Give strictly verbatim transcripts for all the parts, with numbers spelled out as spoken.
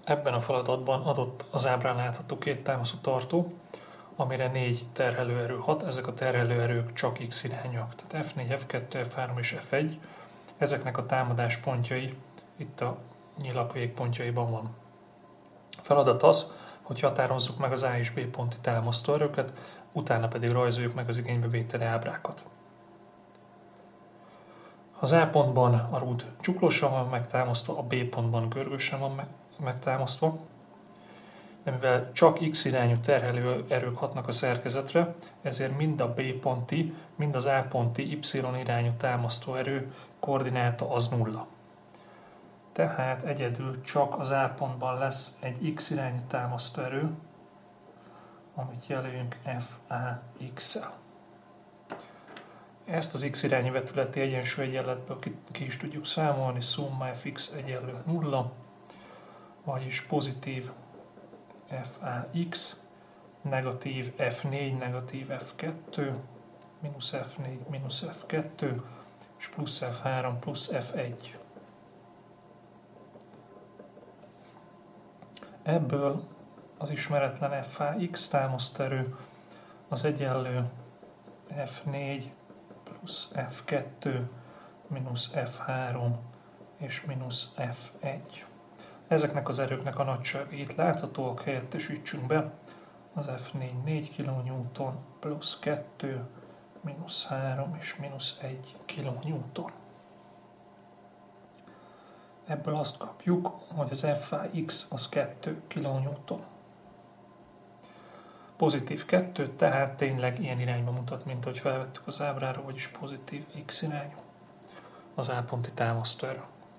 Ebben a feladatban adott az ábrán látható két támaszú tartó, amire négy terhelőerő hat, ezek a terhelőerők csak x irányak, tehát ef négy, ef kettő, ef három és ef egy. Ezeknek a támadás pontjai itt a nyilak végpontjaiban van. A feladat az, hogy határozzuk meg az A és B ponti támasztóerőket, utána pedig rajzoljuk meg az igénybevételi ábrákat. Az A pontban a rúd csuklósan van megtámasztva, a B pontban görgősen van megtámasztva, de mivel csak x irányú terhelő erők hatnak a szerkezetre, ezért mind a B ponti, mind az A ponti y irányú támasztóerő koordináta az nulla. Tehát egyedül csak az A pontban lesz egy x irányú támasztóerő, amit jelöljünk ef á iksszel. Ezt az x irányú vetületi egyensúly egyenletből ki, ki is tudjuk számolni, szumma fx egyenlő nulla, vagyis pozitív ef á iksz, negatív ef négy, negatív ef kettő, mínusz ef négy, mínusz ef kettő, és plusz ef három, plusz ef egy. Ebből az ismeretlen ef á iksz támaszterő az egyenlő ef négy plusz ef kettő mínusz ef három és mínusz ef egy. Ezeknek az erőknek a nagyságai itt láthatóak, helyettesítsünk be. Az ef négy négy kilonewton plusz kettő mínusz három és mínusz egy kilonewton. Ebből azt kapjuk, hogy az ef á iksz az kettő kilonewton. Pozitív kettő, tehát tényleg ilyen irányba mutat, mint ahogy felvettük az ábrára, vagyis pozitív x irányú az A ponti támasztóerő.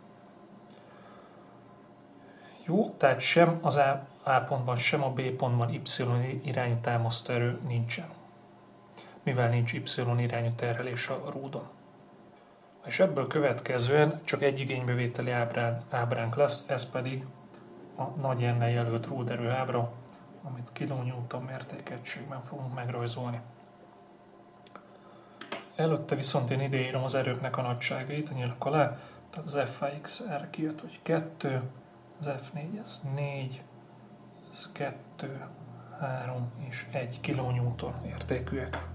Jó, tehát sem az A, A pontban, sem a B pontban y irányú támasztóerő nincsen, mivel nincs y irányú terhelés a rúdon. És ebből következően csak egy igénybevételi ábrán, ábránk lesz, ez pedig a nagy N-nel jelölt rúderő ábra, amit kilonewton mértékegységben fogunk megrajzolni. Előtte viszont én ideírom az erőknek a nagyságait a nyilak alá, tehát az ef á iksz erre kijött, hogy kettő, az ef négy ez négy, ez kettő, három és egy kilonewton értékűek.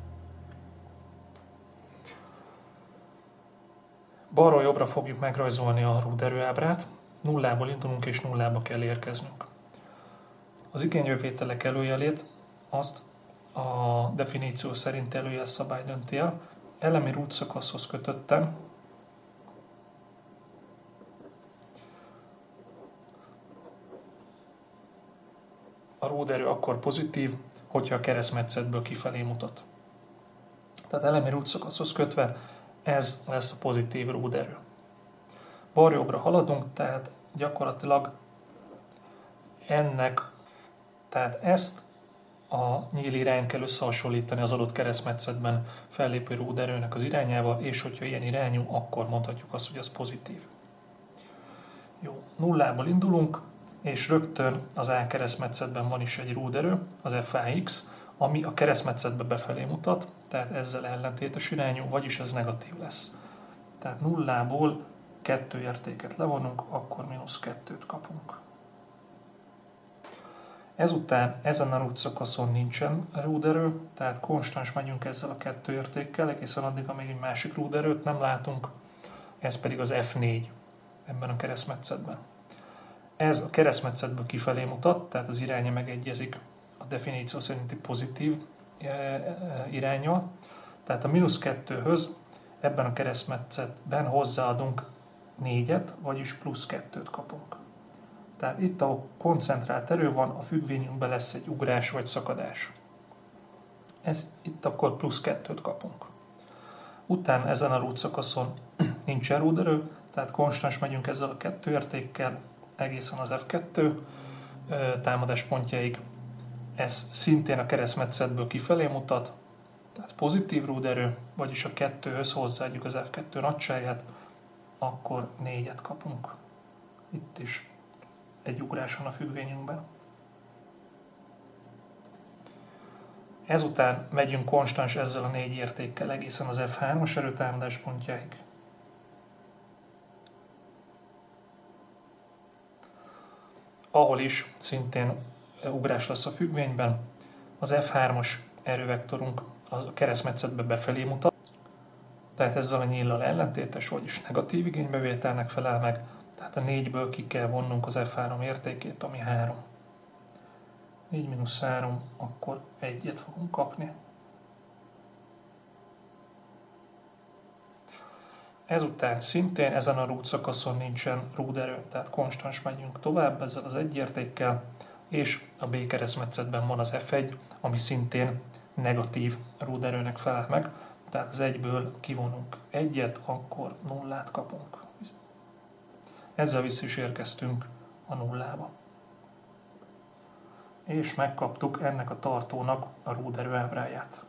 Balról jobbra fogjuk megrajzolni a rúderőábrát, nullából indulunk és nullába kell érkeznünk. Az igénybevételek előjelét azt a definíció szerint előjelszabály dönti el. Elemi rúdszakaszhoz kötöttem a rúderő akkor pozitív, hogyha a keresztmetszetből kifelé mutat. Tehát elemi rúdszakaszhoz kötve ez lesz a pozitív rúderő. Balra-jobbra haladunk, tehát gyakorlatilag ennek, tehát ezt a nyíl irányt kell összehasonlítani az adott keresztmetszetben fellépő rúderőnek az irányával, és hogyha ilyen irányú, akkor mondhatjuk azt, hogy az pozitív. Jó, nullából indulunk, és rögtön az A keresztmetszetben van is egy rúderő, az ef á iksz, ami a keresztmetszetbe befelé mutat, tehát ezzel ellentétes irányú, vagyis ez negatív lesz. Tehát nullából kettő értéket levonunk, akkor mínusz kettőt kapunk. Ezután ezen a rúdszakaszon nincsen rúderő, tehát konstans megyünk ezzel a kettő értékkel, egészen addig, amíg egy másik rúderőt nem látunk, ez pedig az ef négy ebben a keresztmetszetben. Ez a keresztmetszetből kifelé mutat, tehát az iránya megegyezik a definíció szerinti pozitív iránnyal. Tehát a mínusz kettőhöz ebben a keresztmetszetben hozzáadunk négyet, vagyis plusz kettőt kapunk. Tehát itt, ahol koncentrált erő van, a függvényünkben lesz egy ugrás vagy szakadás. Ez, itt akkor plusz kettőt kapunk. Utána ezen a rúdszakaszon nincsen rúderő, tehát konstans megyünk ezzel a kettő értékkel egészen az ef kettő támadáspontjaig. Ez szintén a keresztmetszetből kifelé mutat, tehát pozitív rúderő, vagyis a kettőhöz hozzáadjuk az ef kettő nagyságát, akkor négyet kapunk. Itt is egy ugrás van a függvényünkben. Ezután megyünk konstans ezzel a négy értékkel egészen az ef hármas erőtámadáspontjáig. ahol is szintén ugrás lesz a függvényben. Az ef hármas erővektorunk a keresztmetszetbe befelé mutat, tehát ezzel a nyíllal ellentétes, vagyis negatív igénybevételnek felel meg, tehát a négyből ki kell vonnunk az ef három értékét, ami három. négy mínusz három, akkor egyet fogunk kapni. Ezután szintén ezen a rúdszakaszon nincsen rúderő, tehát konstans megyünk tovább ezzel az egy értékkel, és a B keresztmetszetben van az ef egy, ami szintén negatív rúderőnek felel meg, tehát az egyből kivonunk egyet, akkor nullát kapunk. Ezzel vissza is érkeztünk a nullába. És megkaptuk ennek a tartónak a rúderő ábráját.